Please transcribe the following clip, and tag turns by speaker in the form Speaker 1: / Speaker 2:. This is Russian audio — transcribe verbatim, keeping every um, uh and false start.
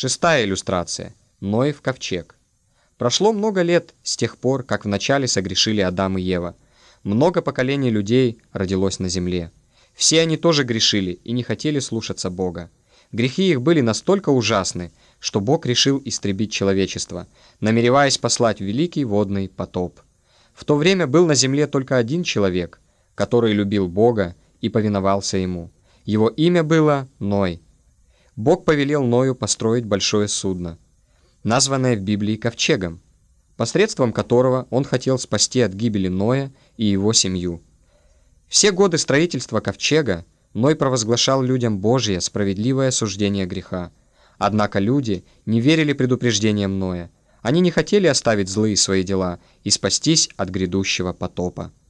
Speaker 1: Шестая иллюстрация. Ноев ковчег. Прошло много лет с тех пор, как вначале согрешили Адам и Ева. Много поколений людей родилось на земле. Все они тоже грешили и не хотели слушаться Бога. Грехи их были настолько ужасны, что Бог решил истребить человечество, намереваясь послать великий водный потоп. В то время был на земле только один человек, который любил Бога и повиновался Ему. Его имя было Ной. Бог повелел Ною построить большое судно, названное в Библии ковчегом, посредством которого он хотел спасти от гибели Ноя и его семью. Все годы строительства ковчега Ной провозглашал людям Божье справедливое осуждение греха. Однако люди не верили предупреждениям Ноя. Они не хотели оставить злые свои дела и спастись от грядущего потопа.